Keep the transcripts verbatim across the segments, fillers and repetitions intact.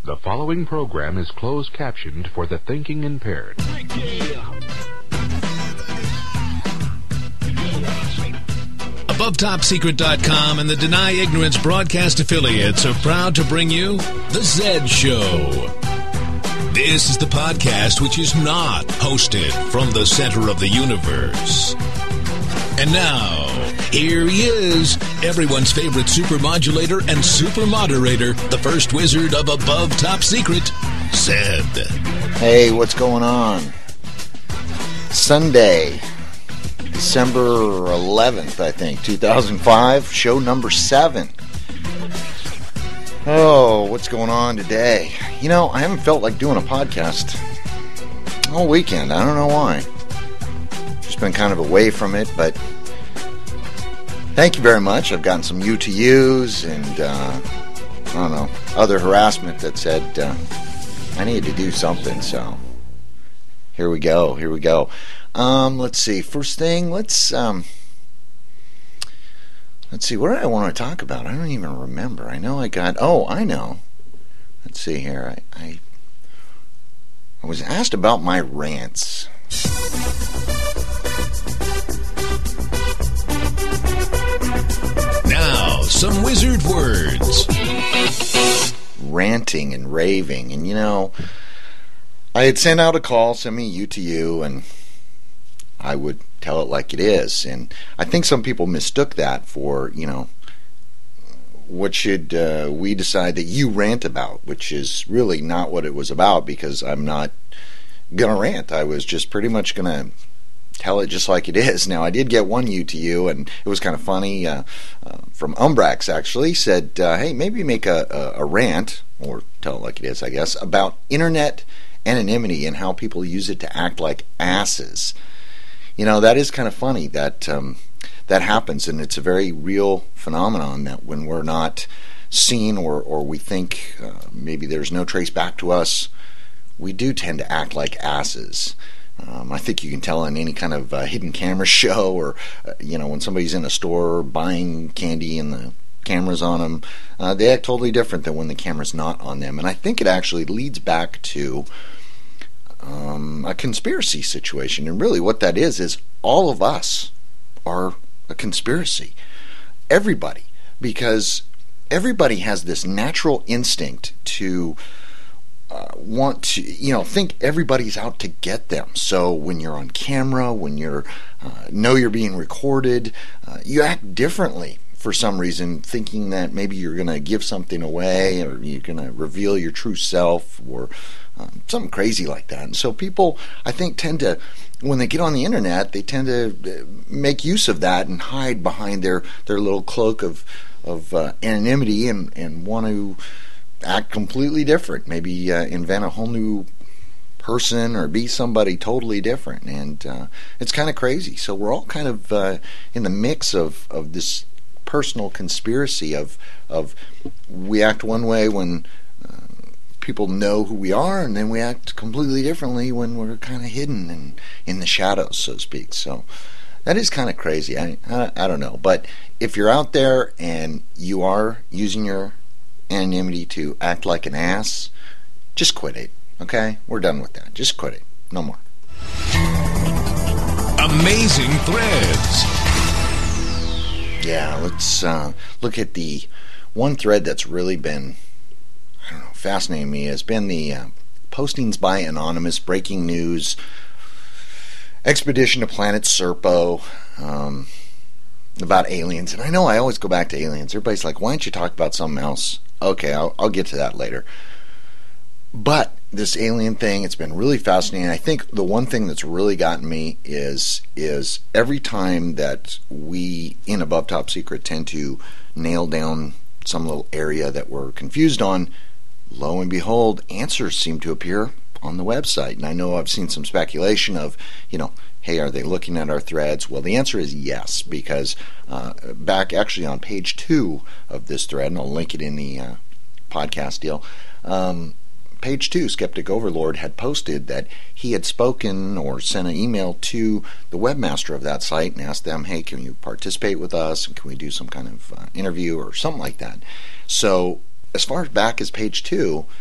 The following program is closed captioned for the thinking impaired. Above Top Secret dot com and the Deny Ignorance broadcast affiliates are proud to bring you The Zed Show. This is the podcast which is not hosted from the center of the universe. And now, here he is, everyone's favorite super modulator and super moderator, the first wizard of Above Top Secret, Zed. Hey, what's going on? Sunday, December eleventh, I think, two thousand five, show number seven. Oh, what's going on today? You know, I haven't felt like doing a podcast all weekend. I don't know why. Just been kind of away from it, but thank you very much. I've gotten some U T Us and, uh, I don't know, other harassment that said uh, I need to do something, so here we go, here we go. Um, let's see, first thing, let's, um, let's see, what did I want to talk about? I don't even remember. I know I got, oh, I know. Let's see here, I, I, I was asked about my rants. Now, some wizard words. Ranting and raving. And, you know, I had sent out a call, send me a U T U, and I would tell it like it is. And I think some people mistook that for, you know, what should uh, we decide that you rant about, which is really not what it was about, because I'm not going to rant. I was just pretty much going to tell it just like it is. Now, I did get one U T U, and it was kind of funny, uh, uh, from Umbrax, actually, said, uh, hey, maybe make a, a, a rant, or tell it like it is, I guess, about internet anonymity and how people use it to act like asses. You know, that is kind of funny that um, that happens, and it's a very real phenomenon that when we're not seen, or, or we think uh, maybe there's no trace back to us, we do tend to act like asses. Um, I think you can tell in any kind of uh, hidden camera show, or, uh, you know, when somebody's in a store buying candy and the camera's on them, uh, they act totally different than when the camera's not on them. And I think it actually leads back to um, a conspiracy situation. And really what that is, is all of us are a conspiracy. Everybody. Because everybody has this natural instinct to Uh, want to, you know, think everybody's out to get them. So when you're on camera, when you're uh, know you're being recorded, uh, you act differently for some reason, thinking that maybe you're going to give something away, or you're going to reveal your true self, or um, something crazy like that. And so people, I think, tend to, when they get on the internet, they tend to make use of that and hide behind their, their little cloak of, of uh, anonymity, and, and want to act completely different, maybe uh, invent a whole new person, or be somebody totally different. And uh, it's kind of crazy. So we're all kind of uh, in the mix of, of this personal conspiracy of of we act one way when uh, people know who we are, and then we act completely differently when we're kind of hidden and in the shadows, so to speak. So that is kind of crazy. I, I I don't know, but if you're out there and you are using your anonymity to act like an ass, just quit it, okay? We're done with that. Just quit it. No more. Amazing threads. Yeah, let's uh, look at the one thread that's really been, I don't know, fascinating me, has been the uh, postings by anonymous breaking news expedition to planet Serpo, um, about aliens. And I know I always go back to aliens. Everybody's like, why don't you talk about something else? Okay, I'll, I'll get to that later. But this alien thing, it's been really fascinating. I think the one thing that's really gotten me is is every time that we in Above Top Secret tend to nail down some little area that we're confused on, lo and behold, answers seem to appear on the website. And I know I've seen some speculation of, you know, hey, are they looking at our threads? Well, the answer is yes, because uh, back actually on page two of this thread, and I'll link it in the uh, podcast deal, um, page two, Skeptic Overlord had posted that he had spoken or sent an email to the webmaster of that site and asked them, hey, can you participate with us, and can we do some kind of uh, interview or something like that. So as far back as page two,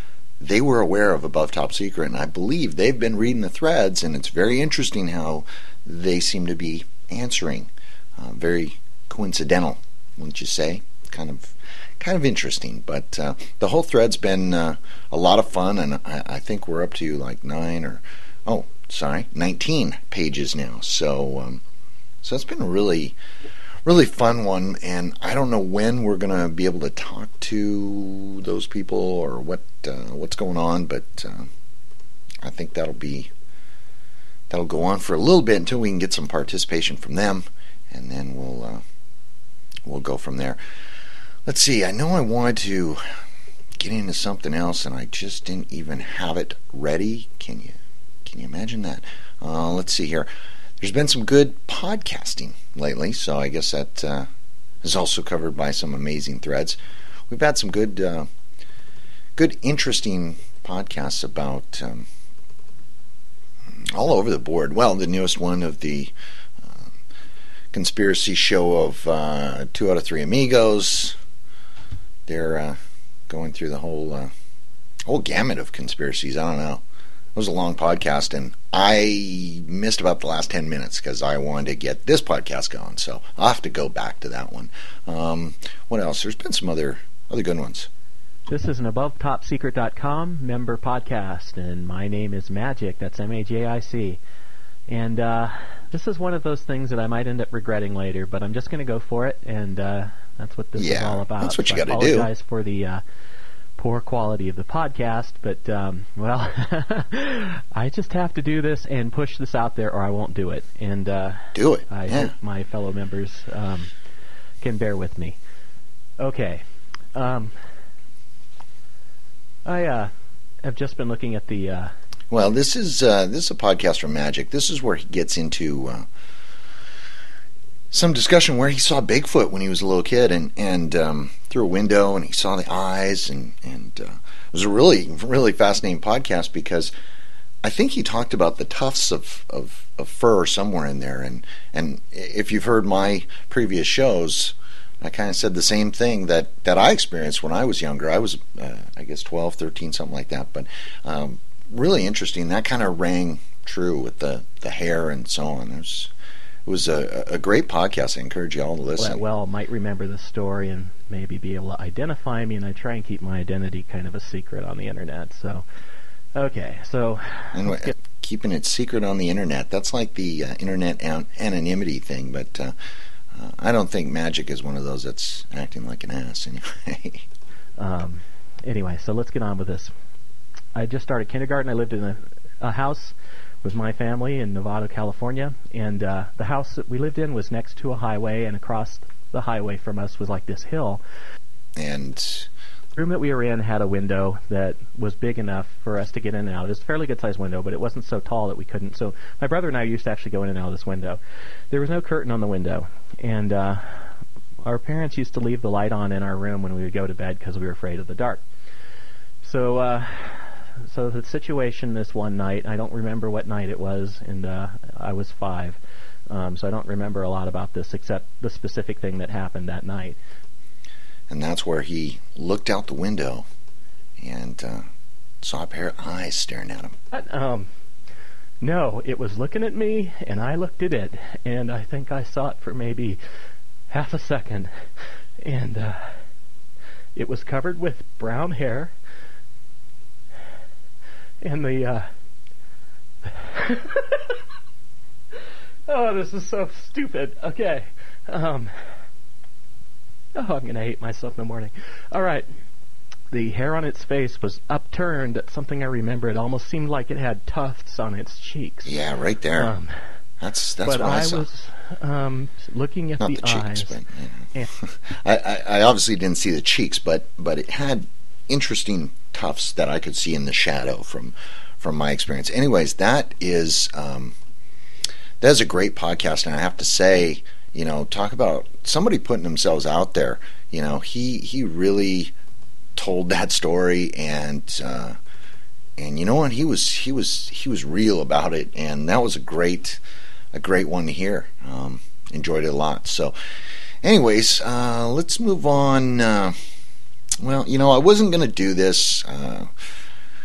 they were aware of Above Top Secret, and I believe they've been reading the threads, and it's very interesting how they seem to be answering. Uh, very coincidental, wouldn't you say? Kind of kind of interesting, but uh, the whole thread's been uh, a lot of fun, and I, I think we're up to like nine or, oh, sorry, nineteen pages now. So, um, so it's been a really, really fun one, and I don't know when we're going to be able to talk to those people or what uh, what's going on, but uh, I think that'll be that'll go on for a little bit until we can get some participation from them, and then we'll uh, we'll go from there. Let's see, I know I wanted to get into something else, and I just didn't even have it ready. Can you can you imagine that? Uh, let's see here. There's been some good podcasting lately, so I guess that uh, is also covered by some amazing threads. We've had some good, uh, good, interesting podcasts about um, all over the board. Well, the newest one of the uh, conspiracy show of uh, Two Out of Three Amigos. They're uh, going through the whole uh, whole gamut of conspiracies. I don't know. It was a long podcast, and I missed about the last ten minutes because I wanted to get this podcast going. So I'll have to go back to that one. Um, what else? There's been some other other good ones. This is an above top secret dot com member podcast, and my name is Magic. That's M A J I C. And uh, this is one of those things that I might end up regretting later, but I'm just going to go for it, and uh, that's what this yeah, is all about. That's what you got to do. I do. apologize for the uh, poor quality of the podcast, but, um, well, I just have to do this and push this out there, or I won't do it. And uh, do it. I yeah. hope my fellow members um, can bear with me. Okay. Um, I uh, have just been looking at the... Uh, Well, this is uh, this is a podcast from Magic. This is where he gets into uh, some discussion where he saw Bigfoot when he was a little kid, and and um, through a window, and he saw the eyes, and and uh, it was a really really fascinating podcast because I think he talked about the tufts of, of, of fur somewhere in there, and and if you've heard my previous shows, I kind of said the same thing that, that I experienced when I was younger. I was uh, I guess twelve, thirteen, something like that, but. Um, Really interesting. That kind of rang true with the, the hair and so on. It was, it was a, a great podcast. I encourage you all to listen. Well, well, might remember the story and maybe be able to identify me, and I try and keep my identity kind of a secret on the internet. So, okay, so... Anyway, get... keeping it secret on the internet, that's like the uh, internet an- anonymity thing, but uh, uh, I don't think Magic is one of those that's acting like an ass anyway. um, anyway, so let's get on with this. I just started kindergarten. I lived in a, a house with my family in Novato, California, and uh, the house that we lived in was next to a highway, and across the highway from us was like this hill. And the room that we were in had a window that was big enough for us to get in and out. It was a fairly good-sized window, but it wasn't so tall that we couldn't. So my brother and I used to actually go in and out of this window. There was no curtain on the window, and uh, our parents used to leave the light on in our room when we would go to bed because we were afraid of the dark. So... Uh, So the situation this one night, I don't remember what night it was, and uh, I was five, um, so I don't remember a lot about this except the specific thing that happened that night. And that's where he looked out the window and uh, saw a pair of eyes staring at him. But, um, no, it was looking at me, and I looked at it, and I think I saw it for maybe half a second, and uh, it was covered with brown hair. And the, uh... oh, this is so stupid. Okay. Um... Oh, I'm going to hate myself in the morning. All right. The hair on its face was upturned. Something I remember. It almost seemed like it had tufts on its cheeks. Yeah, right there. Um, that's that's but what I, I saw. was um, looking at Not the, the eyes. cheeks, but you know. Yeah. I, I, I obviously didn't see the cheeks, but but it had interesting tufts that I could see in the shadow from from my experience. Anyways, that is um, that is a great podcast, and I have to say, you know, talk about somebody putting themselves out there. You know, he he really told that story, and uh, and you know what, he was he was he was real about it, and that was a great a great one to hear. Um, enjoyed it a lot. So, anyways, uh, let's move on. Uh, well, you know, I wasn't going to do this. Uh,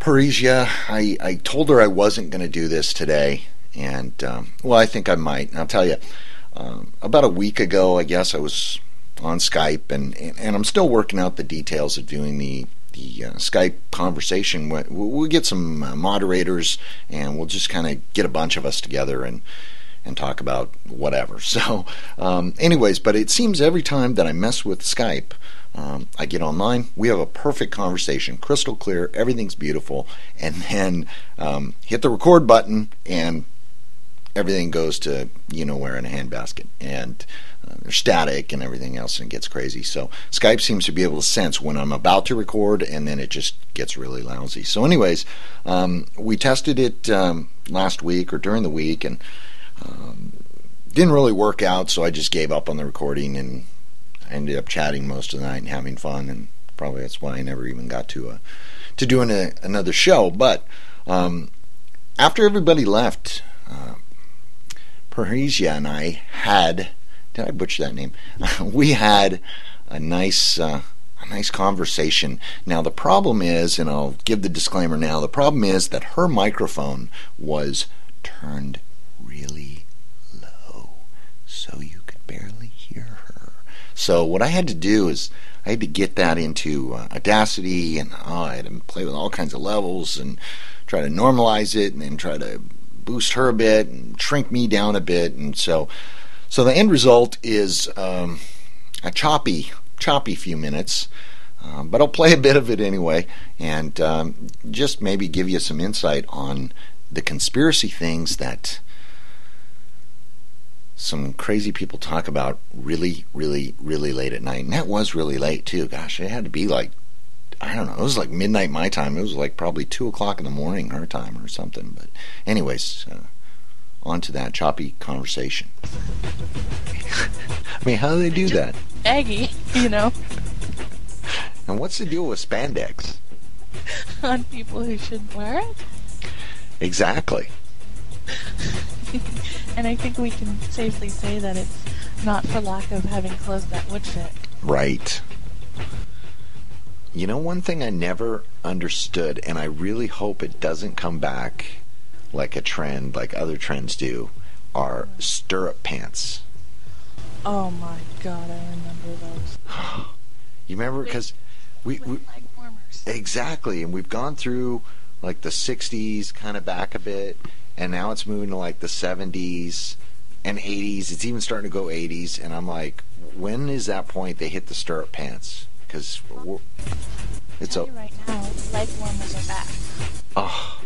Parisia, I, I told her I wasn't going to do this today, and um, well, I think I might. And I'll tell you, um, about a week ago, I guess I was on Skype, and, and, and I'm still working out the details of doing the the uh, Skype conversation. We'll, we'll get some uh, moderators, and we'll just kind of get a bunch of us together and and talk about whatever. So, um, anyways, but it seems every time that I mess with Skype, um, I get online, we have a perfect conversation, crystal clear, everything's beautiful, and then um, hit the record button, and everything goes to you know where in a handbasket, and uh, there's static and everything else, and it gets crazy. So Skype seems to be able to sense when I'm about to record, and then it just gets really lousy. So anyways, um, we tested it um, last week or during the week, and um, didn't really work out, so I just gave up on the recording, and I ended up chatting most of the night and having fun, and probably that's why I never even got to uh, to doing a, another show. But um, after everybody left, uh, Parisia and I had, did I butcher that name? we had a nice uh, a nice conversation. Now the problem is, and I'll give the disclaimer now, the problem is that her microphone was turned really low, so you could barely hear her. So what I had to do is I had to get that into uh, Audacity, and oh, I had to play with all kinds of levels and try to normalize it, and then try to boost her a bit and shrink me down a bit. And so so the end result is um, a choppy choppy few minutes, um, but I'll play a bit of it anyway, and um, just maybe give you some insight on the conspiracy things that some crazy people talk about really, really, really late at night. And that was really late too. Gosh, it had to be like, I don't know, it was like midnight my time. It was like probably two o'clock in the morning her time or something. But anyways, uh, on to that choppy conversation. I mean, how do they do that? Aggie, you know. And what's the deal with spandex? On people who shouldn't wear it? Exactly. And I think we can safely say that it's not for lack of having clothes that would fit. Right. You know, one thing I never understood, and I really hope it doesn't come back like a trend, like other trends do, are stirrup pants. Oh my God, I remember those. You remember? Because we, we leg warmers. Exactly, and we've gone through like the sixties, kind of back a bit, and now it's moving to like the seventies and eighties. It's even starting to go eighties, and I'm like, when is that point they hit the stirrup pants? Because it's I'll a tell you right now, leg warmers are back. Oh.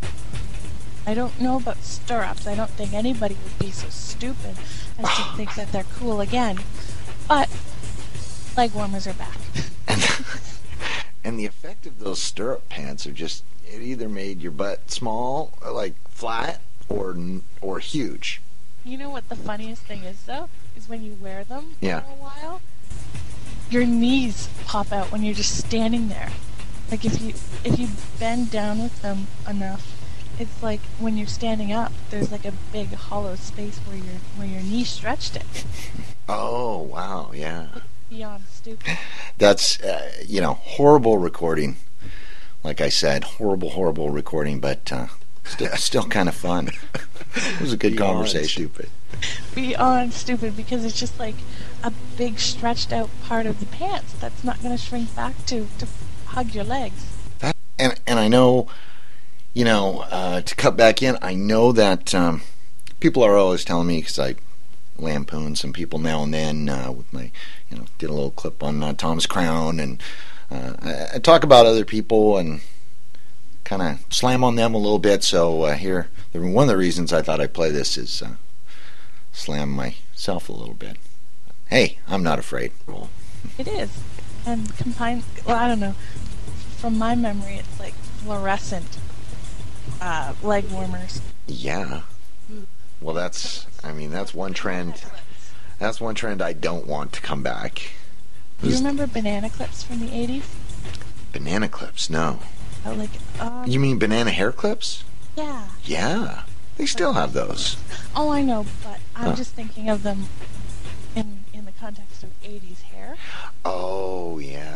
I don't know about stirrups. I don't think anybody would be so stupid as to think that they're cool again. But leg warmers are back. And, and the effect of those stirrup pants are just, it either made your butt small, or like flat, or or huge. You know what the funniest thing is, though? Is when you wear them Yeah. for a while, your knees pop out when you're just standing there. Like if you if you bend down with them enough, it's like when you're standing up, there's like a big hollow space where your where your knee stretched it. Oh, wow, yeah. Beyond stupid. That's, uh, you know, horrible recording. Like I said, horrible, horrible recording, but uh, st- still kind of fun. It was a good Beyond conversation. Stupid. Beyond stupid, because it's just like a big stretched out part of the pants that's not going to shrink back to, to hug your legs. That, and and I know, you know, uh, to cut back in, I know that um, people are always telling me, because I lampoon some people now and then uh, with my, you know, did a little clip on uh, Thomas Crown, and uh, I, I talk about other people and kind of slam on them a little bit. So uh, here, one of the reasons I thought I'd play this is uh, slam myself a little bit. Hey, I'm not afraid. It is. And combined, well, I don't know. From my memory, it's like fluorescent uh, leg warmers. Yeah. Well, that's, I mean, that's one trend. That's one trend I don't want to come back. Do you remember banana clips from the eighties? Banana clips? No. Oh, like, uh, You mean banana hair clips? yeah. Yeah. They still have those. Oh, I know, but I'm Huh. just thinking of them in in the context of eighties hair. Oh, yeah.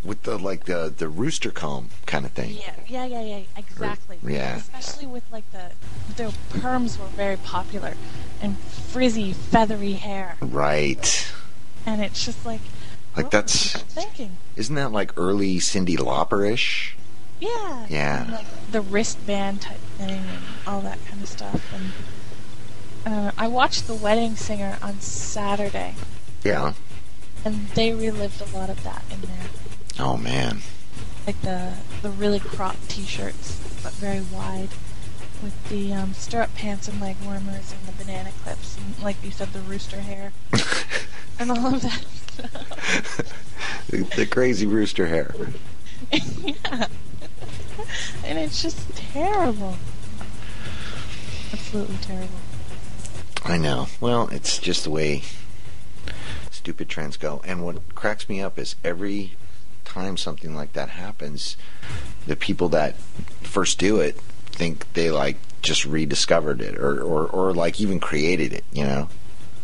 with the like the the rooster comb kind of thing. Yeah, yeah, yeah, yeah, exactly. Yeah. Especially with like the the perms were very popular, and frizzy, feathery hair, Right. and it's just like, Like what that's were people thinking. Isn't that like early Cyndi Lauper-ish? Yeah. Yeah. And like the wristband type thing and all that kind of stuff. And uh, I watched The Wedding Singer on Saturday, Yeah. and they relived a lot of that in there. Oh man. Like the the really cropped t-shirts, but very wide, with the um, stirrup pants and leg warmers and the banana clips, and like you said, the rooster hair, and all of that stuff. the, the crazy rooster hair. Yeah. And it's just terrible. Absolutely terrible. I know. Well, it's just the way stupid trends go. And what cracks me up is every time something like that happens, the people that first do it think they like just rediscovered it or, or, or like even created it, you know?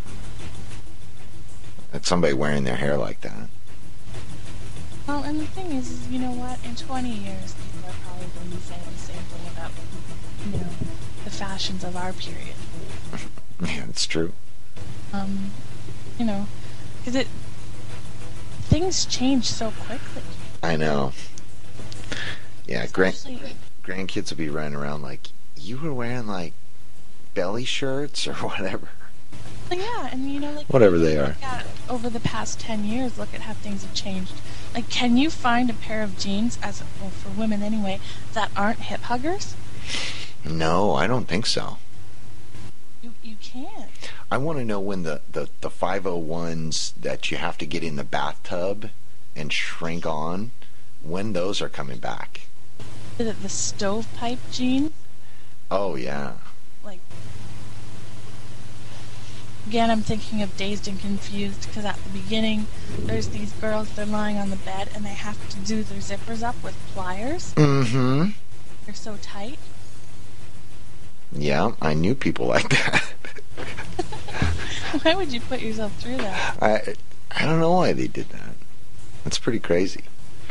That's somebody wearing their hair like that. Well, and the thing is, is, you know what? In twenty years, people are probably going to be saying the same thing about, you know, the fashions of our period. Yeah, it's true. Um, you know, because it things change so quickly. I know. Yeah, grand, Especially- grandkids will be running around like, you were wearing like belly shirts or whatever. Well, yeah, and you know, like Whatever they are. look at over the past ten years, look at how things have changed. Like, can you find a pair of jeans, as well for women anyway, that aren't hip huggers? No, I don't think so. You you can't. I want to know when the, the, the five oh ones that you have to get in the bathtub and shrink on, when those are coming back. Is it the stovepipe jeans? Oh, yeah. Like, again, I'm thinking of Dazed and Confused, because at the beginning, there's these girls, they're lying on the bed, and they have to do their zippers up with pliers. Mm-hmm. They're so tight. Yeah, I knew people like that. Why would you put yourself through that? I I don't know why they did that. That's pretty crazy.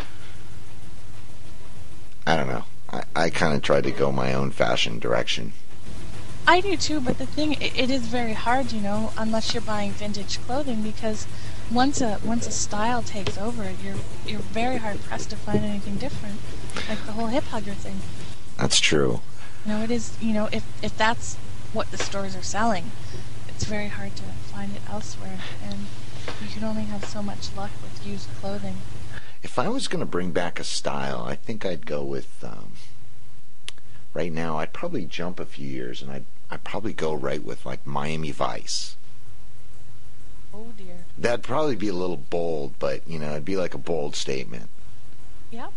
I don't know. I, I kind of tried to go my own fashion direction. I do too, but the thing, it, it is very hard, you know, unless you're buying vintage clothing, because once a once a style takes over, you're you're very hard pressed to find anything different, like the whole hip hugger thing. That's true. You know, it is. You know, if if that's what the stores are selling, it's very hard to find it elsewhere, and you can only have so much luck with used clothing. If I was going to bring back a style, I think I'd go with. Um, right now, I'd probably jump a few years, and I'd I'd probably go right with like Miami Vice. Oh dear. That'd probably be a little bold, but you know, it'd be like a bold statement. Yep.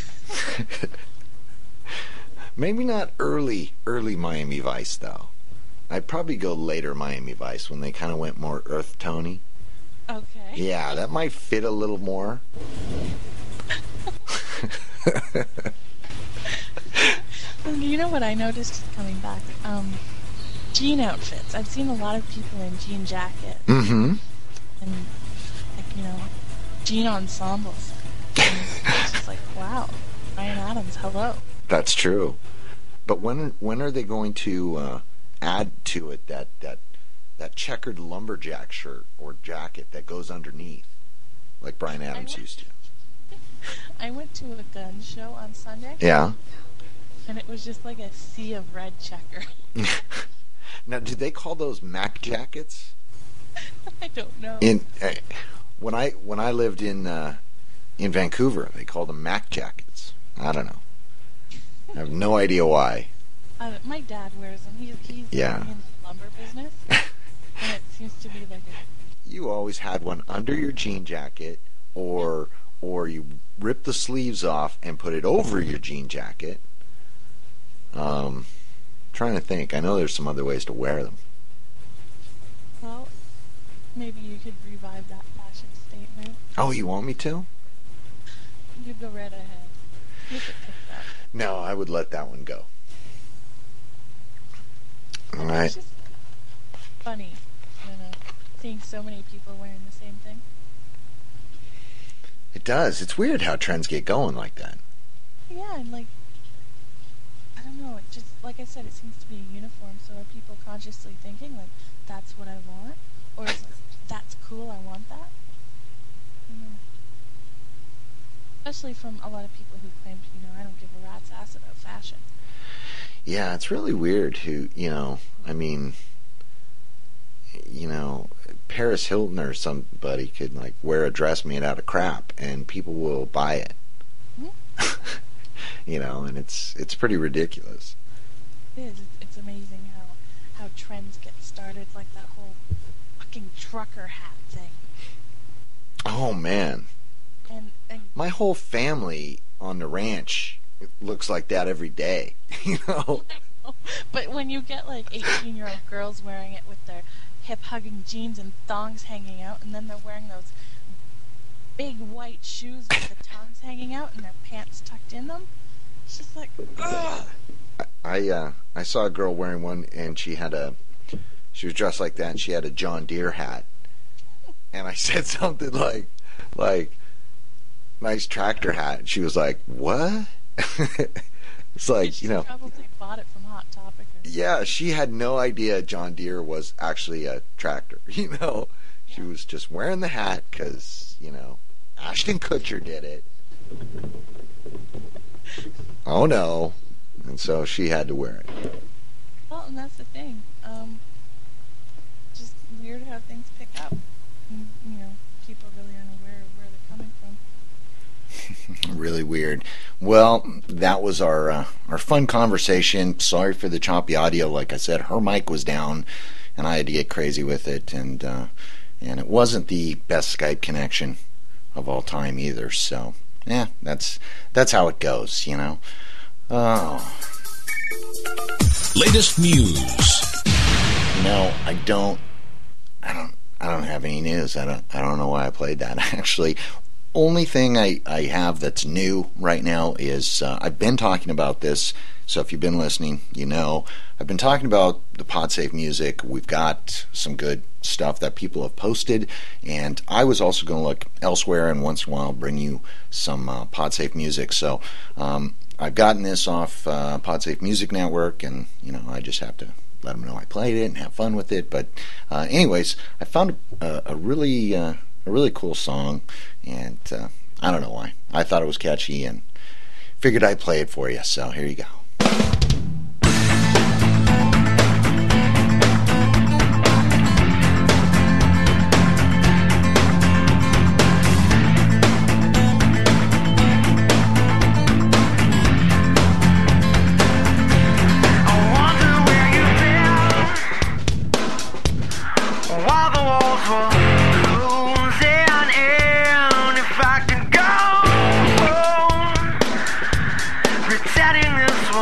Maybe not early, early Miami Vice though. I'd probably go later Miami Vice when they kind of went more earth tony. Okay. Yeah, that might fit a little more. You know what I noticed coming back? Um, jean outfits. I've seen a lot of people in jean jackets Mm-hmm. and, like, you know, jean ensembles. And it's just like, wow, Ryan Adams, hello. That's true. But when when are they going to uh, add to it that, that that checkered lumberjack shirt or jacket that goes underneath, like Bryan Adams I used to? I went to a gun show on Sunday, Yeah. and it was just like a sea of red checker. Now, do they call those Mac jackets? I don't know. In uh, when I when I lived in uh, in Vancouver, they called them Mac jackets. I don't know. I have no idea why. Uh, my dad wears them. He's, he's Yeah. in the lumber business, and it seems to be like a You always had one under your jean jacket, or or you rip the sleeves off and put it over your jean jacket. Um, trying to think. I know there's some other ways to wear them. well. Maybe you could revive that fashion statement. Oh, you want me to? You go right ahead. You could pick that. No, I would let that one go. All right. It's just funny, you know, seeing so many people wearing the same thing. It does. It's weird how trends get going like that. Yeah, and like, I don't know, it just, like I said, it seems to be a uniform, so are people consciously thinking, like, that's what I want? Or is it, that's cool, I want that? I don't know. Especially from a lot of people who claim, you know, I don't give a rat's ass about fashion. Yeah, it's really weird who, you know, I mean, you know, Paris Hilton or somebody could, like, wear a dress made out of crap, and people will buy it. Mm-hmm. You know, and it's it's pretty ridiculous. It is. It's amazing how, how trends get started, like that whole fucking trucker hat thing. Oh, man. And, and my whole family on the ranch looks like that every day, you know? But when you get, like, eighteen-year-old girls wearing it with their hip-hugging jeans and thongs hanging out, and then they're wearing those big white shoes with the tongues hanging out and their pants tucked in them, it's just like, ugh! I, uh, I saw a girl wearing one, and she had a, she was dressed like that, and she had a John Deere hat. And I said something like, like, nice tractor hat. And she was like, what? It's like, she you know. probably bought it from Hot Topic. Or yeah, she had no idea John Deere was actually a tractor, you know. Yeah. She was just wearing the hat because, you know, Ashton Kutcher did it. Oh, no. And so she had to wear it. Well, and that's the thing. Um, just weird how things pick up. And, you know, people really aren't aware of where they're coming from. Really weird. Well, that was our uh, our fun conversation. Sorry for the choppy audio. Like I said, her mic was down, and I had to get crazy with it, and uh, and it wasn't the best Skype connection of all time either. So, yeah, that's that's how it goes, you know. Oh. Latest news. No, I don't. I don't. I don't have any news. I don't. I don't know why I played that. Actually, only thing I, I have that's new right now is uh, I've been talking about this. So if you've been listening, you know I've been talking about the PodSafe music. We've got some good stuff that people have posted, and I was also going to look elsewhere and once in a while bring you some uh, PodSafe music. So um, I've gotten this off uh, PodSafe Music Network, and you know I just have to let them know I played it and have fun with it. But uh, anyways, I found a, a really uh, a really cool song, and uh, I don't know why. I thought it was catchy and figured I'd play it for you. So here you go. Setting this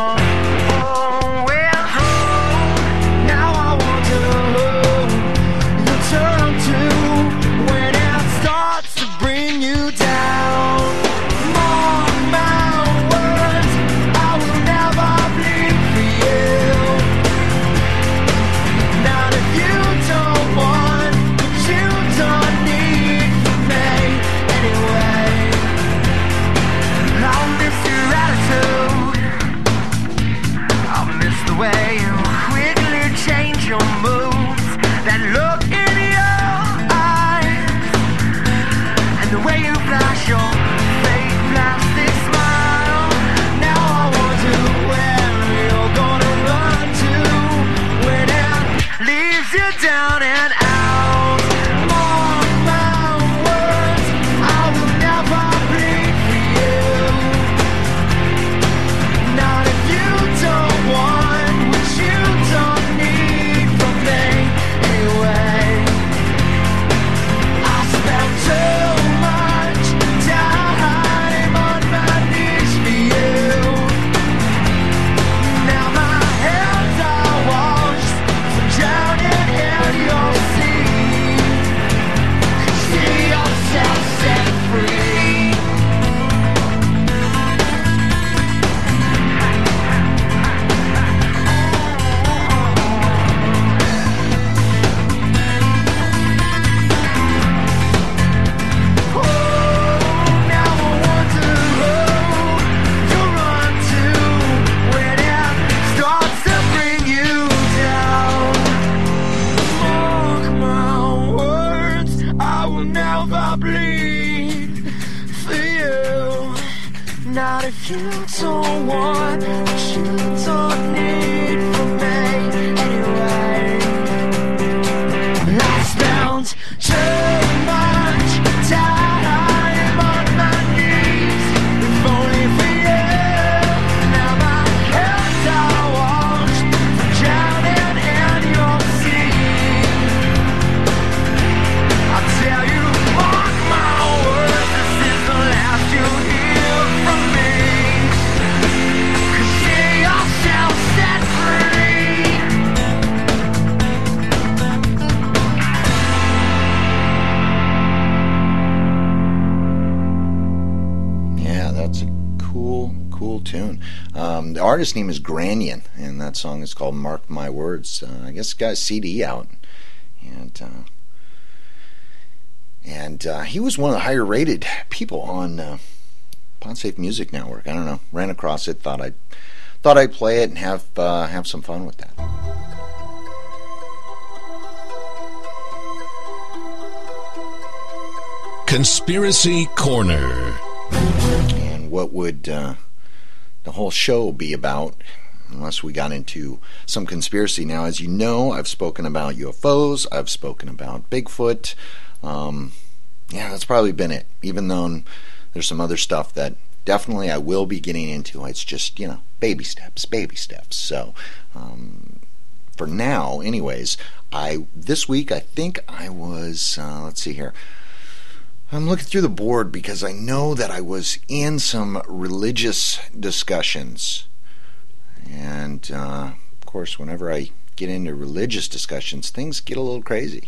not if you don't want what you don't need from me anyway. I spent too much time on my knees, if only for you. Now my hands are washed, drowning in your sea. I tell you, mark my words, this is the last you hear from me. 'Cause see yourself set free. Yeah, that's a cool, cool tune. Um, the artist's name is Granion, and that song is called Mark My Words. Uh, I guess it got a C D out. And uh, and uh, he was one of the higher rated people on uh, PodSafe Music Network. I don't know. Ran across it, thought I'd, thought I'd play it and have, uh, have some fun with that. Conspiracy Corner. And what would uh, the whole show be about unless we got into some conspiracy? Now, as you know, I've spoken about U F Os, I've spoken about Bigfoot. Um, yeah, that's probably been it, even though there's some other stuff that definitely I will be getting into. It's just, you know, baby steps, baby steps. So, um, for now, anyways, I this week, I think I was, uh, let's see here, I'm looking through the board because I know that I was in some religious discussions. And, uh, of course, whenever I get into religious discussions, things get a little crazy.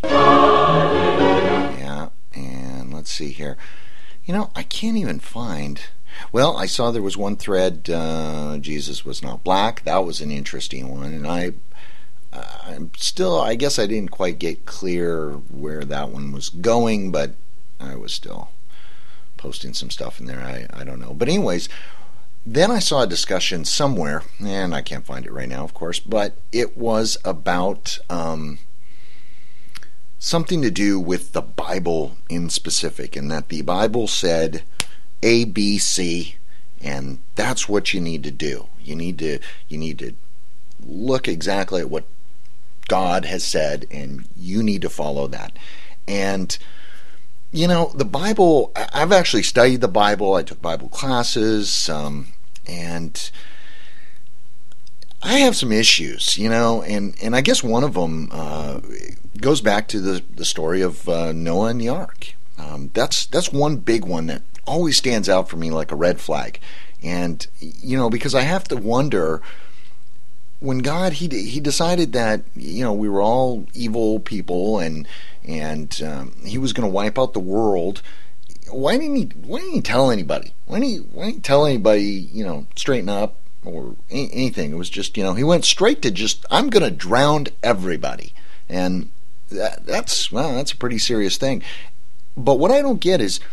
Yeah, and let's see here. You know, I can't even find... Well, I saw there was one thread, uh, Jesus was not black. That was an interesting one. And I, I'm still, I guess I didn't quite get clear where that one was going, but I was still posting some stuff in there. I, I don't know. But anyways, then I saw a discussion somewhere, and I can't find it right now, of course, but it was about um, something to do with the Bible in specific, and that the Bible said A, B, C, and that's what you need to do. You need to you need to look exactly at what God has said, and you need to follow that. And you know, the Bible, I've actually studied the Bible. I took Bible classes, um, and I have some issues, you know, and, and I guess one of them uh, goes back to the, the story of uh, Noah and the Ark. Um, that's that's one big one that always stands out for me like a red flag. And, you know, because I have to wonder, when God, he he decided that, you know, we were all evil people and and um, he was going to wipe out the world, why didn't he why didn't he tell anybody? Why didn't he, why didn't he tell anybody, you know, straighten up or any, anything? It was just, you know, he went straight to just, I'm going to drown everybody. And that, that's, well, that's a pretty serious thing. But what I don't get is,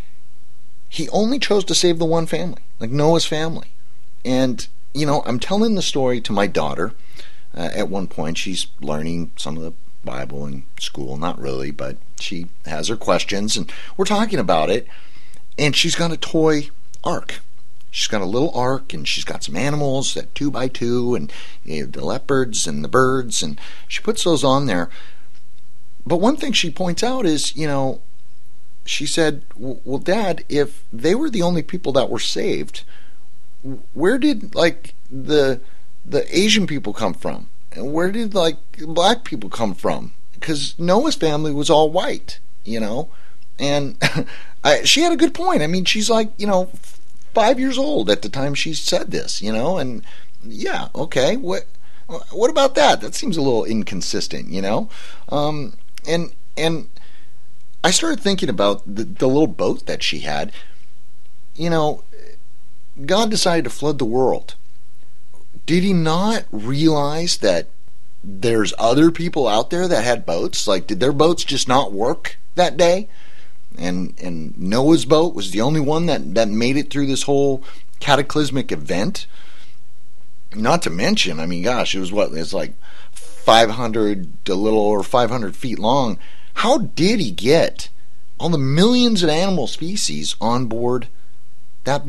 he only chose to save the one family, like Noah's family. And, you know, I'm telling the story to my daughter. Uh, at one point, she's learning some of the Bible in school. Not really, but she has her questions, and we're talking about it. And she's got a toy ark. She's got a little ark, and she's got some animals, that two by two, and you know, the leopards and the birds, and she puts those on there. But one thing she points out is, you know, she said, well, Dad, if they were the only people that were saved, where did, like, the the Asian people come from? And where did, like, black people come from? Because Noah's family was all white, you know? And I, she had a good point. I mean, she's like, you know, five years old at the time she said this, you know? And, yeah, okay, what what about that? That seems a little inconsistent, you know? Um, and and... I started thinking about the, the little boat that she had. You know, God decided to flood the world. Did he not realize that there's other people out there that had boats? Like, did their boats just not work that day? And and Noah's boat was the only one that, that made it through this whole cataclysmic event? Not to mention, I mean, gosh, it was what? It's like five hundred, a little over five hundred feet long. How did he get all the millions of animal species on board that boat?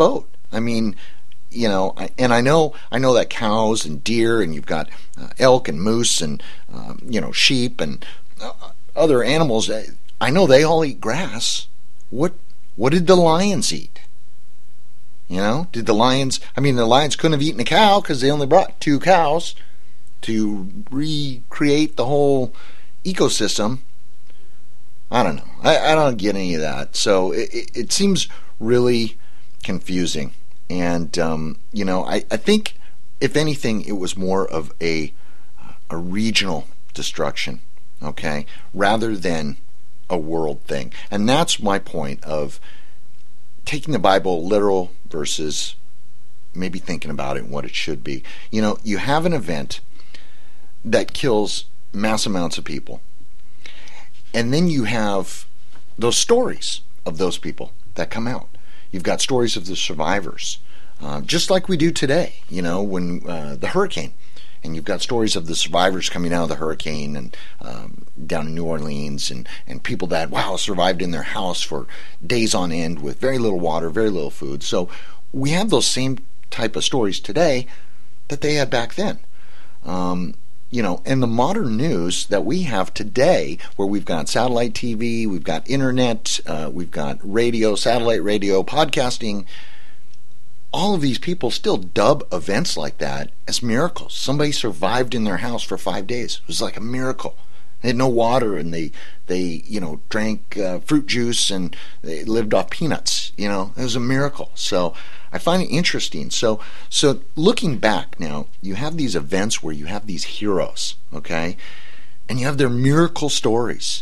I mean, you know, I, and I know I know that cows and deer, and you've got uh, elk and moose and um, you know, sheep and uh, other animals. I know they all eat grass. What what did the lions eat? You know, did the lions? I mean, the lions couldn't have eaten a cow because they only brought two cows to recreate the whole ecosystem. I don't know. I, I don't get any of that. So it, it, it seems really confusing. And, um, you know, I, I think, if anything, it was more of a, a regional destruction, okay, rather than a world thing. And that's my point of taking the Bible literal versus maybe thinking about it and what it should be. You know, you have an event that kills mass amounts of people. And then you have those stories of those people that come out. You've got stories of the survivors, uh, just like we do today, you know, when uh, the hurricane. And you've got stories of the survivors coming out of the hurricane and um, down in New Orleans, and, and people that, wow, survived in their house for days on end with very little water, very little food. So we have those same type of stories today that they had back then. Um, you know, and the modern news that we have today, where we've got satellite T V, we've got internet, uh, we've got radio, satellite radio, podcasting, all of these people still dub events like that as miracles. Somebody survived in their house for five days. It was like a miracle. They had no water, and they, they you know, drank uh, fruit juice, and they lived off peanuts. You know, it was a miracle. So I find it interesting. So, so looking back now, you have these events where you have these heroes, okay, and you have their miracle stories,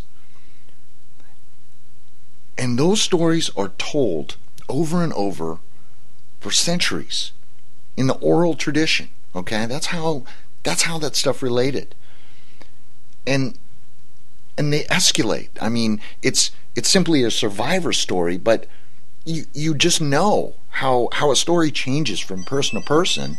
and those stories are told over and over for centuries in the oral tradition. Okay, that's how that's how that stuff related, and and they escalate. I mean, it's it's simply a survivor story, but you you just know how how a story changes from person to person.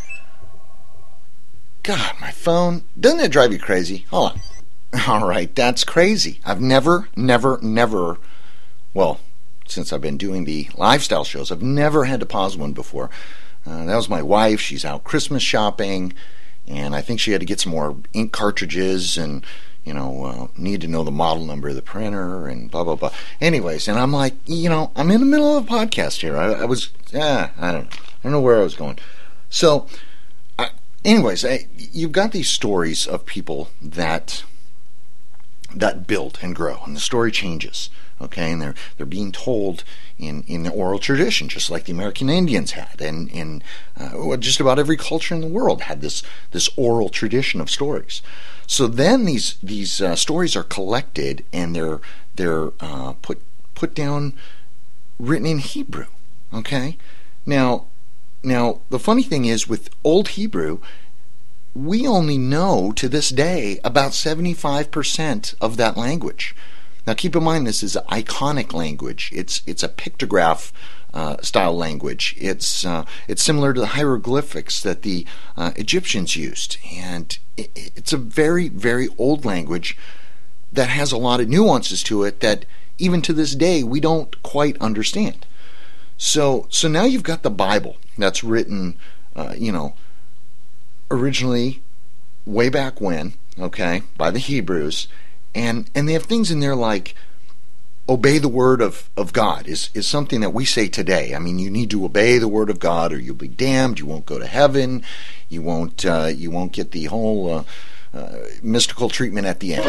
God, my phone, doesn't it drive you crazy? Hold on. All right, that's crazy. I've never, never, never, well, since I've been doing the lifestyle shows, I've never had to pause one before. Uh, that was my wife. She's out Christmas shopping, and I think she had to get some more ink cartridges, and, you know, uh, need to know the model number of the printer, and blah, blah, blah. Anyways, and I'm like, you know, I'm in the middle of a podcast here. I, I was, yeah, I don't, I don't know where I was going. So, I, anyways, I, you've got these stories of people that that build and grow, and the story changes. Okay, and they're they're being told in, in the oral tradition, just like the American Indians had, and in uh, just about every culture in the world had this this oral tradition of stories. So then these these uh, stories are collected, and they're they're uh, put put down, written in Hebrew. Okay, now now the funny thing is, with Old Hebrew, we only know to this day about seventy-five percent of that language. Now, keep in mind, this is an iconic language. It's it's a pictograph uh, style language. It's uh, it's similar to the hieroglyphics that the uh, Egyptians used, and it, it's a very very old language that has a lot of nuances to it that even to this day we don't quite understand. So so now you've got the Bible that's written, uh, you know, originally way back when, okay, by the Hebrews. And and they have things in there like obey the word of, of God is, is something that we say today. I mean, you need to obey the word of God, or you'll be damned. You won't go to heaven. You won't uh, you won't get the whole uh, uh, mystical treatment at the end.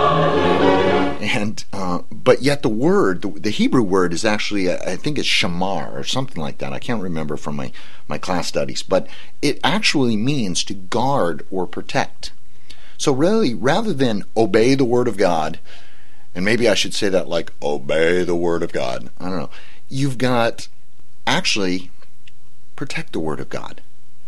And uh, but yet the word, the, the Hebrew word, is actually uh, I think it's shamar or something like that. I can't remember from my my class studies, but it actually means to guard or protect. So really, rather than obey the word of God, and maybe I should say that like obey the word of God, I don't know, you've got actually protect the word of God.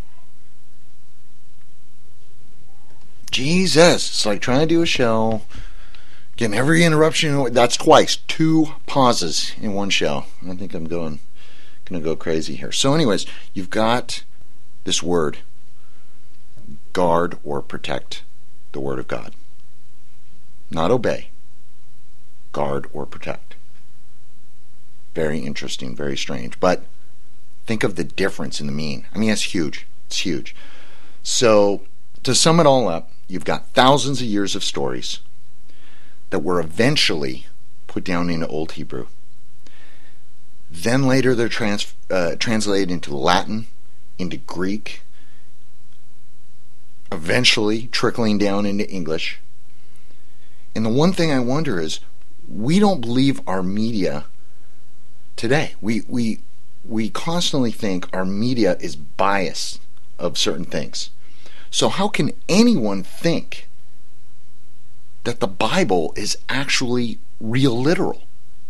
Jesus, it's like trying to do a show, getting every interruption. That's twice, two pauses in one show. I think I'm going, going to go crazy here. So anyways, you've got this word, guard or protect the word of God. Not obey. Guard or protect. Very interesting, very strange. But Think of the difference in the mean. I mean, that's huge. It's huge. So, to sum it all up, you've got thousands of years of stories that were eventually put down into Old Hebrew. Then later they're trans, uh, translated into Latin, into Greek, eventually trickling down into English. And the one thing I wonder is, we don't believe our media today. We we we constantly think our media is biased of certain things. So how can anyone think that the Bible is actually real literal?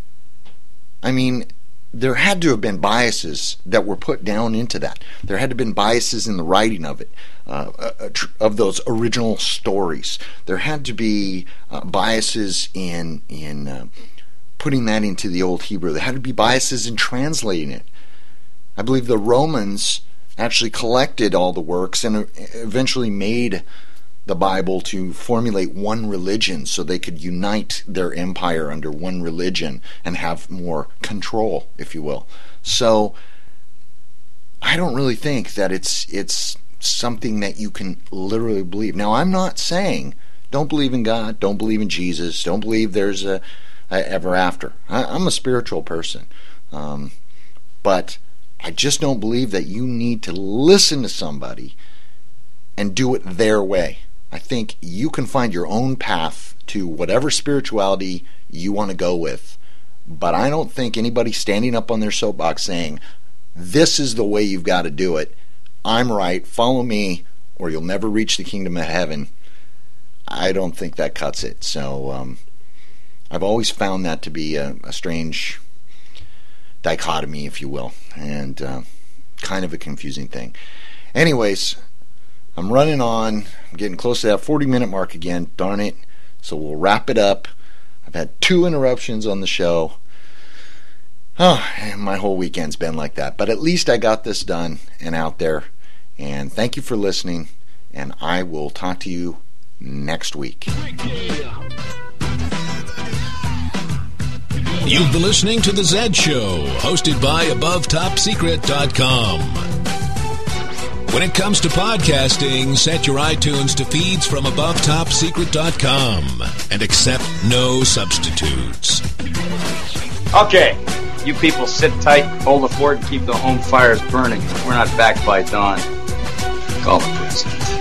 I mean, there had to have been biases that were put down into that. There had to have been biases in the writing of it, uh, uh, of those original stories. There had to be uh, biases in in uh, putting that into the Old Hebrew. There had to be biases in translating it. I believe the Romans actually collected all the works and eventually made the Bible to formulate one religion so they could unite their empire under one religion and have more control, if you will. So I don't really think that it's it's something that you can literally believe. Now, I'm not saying don't believe in God, don't believe in Jesus, don't believe there's a, a ever after. I, I'm a spiritual person. Um, but I just don't believe that you need to listen to somebody and do it their way. I think you can find your own path to whatever spirituality you want to go with. But I don't think anybody standing up on their soapbox saying, this is the way you've got to do it, I'm right, follow me, or you'll never reach the kingdom of heaven, I don't think that cuts it. So um, I've always found that to be a, a strange dichotomy, if you will, and uh, kind of a confusing thing. Anyways, I'm running on. I'm getting close to that forty minute mark again. Darn it. So we'll wrap it up. I've had two interruptions on the show. Oh, and my whole weekend's been like that. But at least I got this done and out there. And thank you for listening. And I will talk to you next week. You've been listening to The Zed Show, hosted by above top secret dot com. When it comes to podcasting, set your iTunes to feeds from above top secret dot com and accept no substitutes. Okay, you people sit tight, hold the fort, and keep the home fires burning. We're not back by dawn. Call the president.